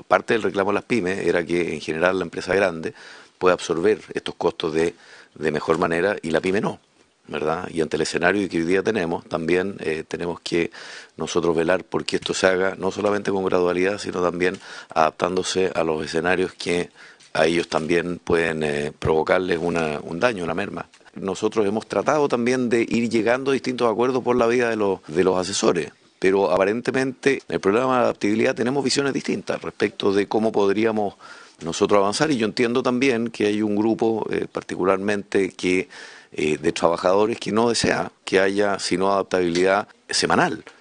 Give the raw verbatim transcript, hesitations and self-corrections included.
parte del reclamo de las pymes era que en general la empresa grande puede absorber estos costos de, de mejor manera y la pyme no, ¿verdad? Y ante el escenario que hoy día tenemos, también eh, tenemos que nosotros velar por que esto se haga no solamente con gradualidad, sino también adaptándose a los escenarios que a ellos también pueden eh, provocarles una, un daño, una merma. Nosotros hemos tratado también de ir llegando a distintos acuerdos por la vía de los, de los asesores, pero aparentemente en el programa de adaptabilidad tenemos visiones distintas respecto de cómo podríamos nosotros avanzar, y yo entiendo también que hay un grupo eh, particularmente que eh, de trabajadores que no desea que haya sino adaptabilidad semanal.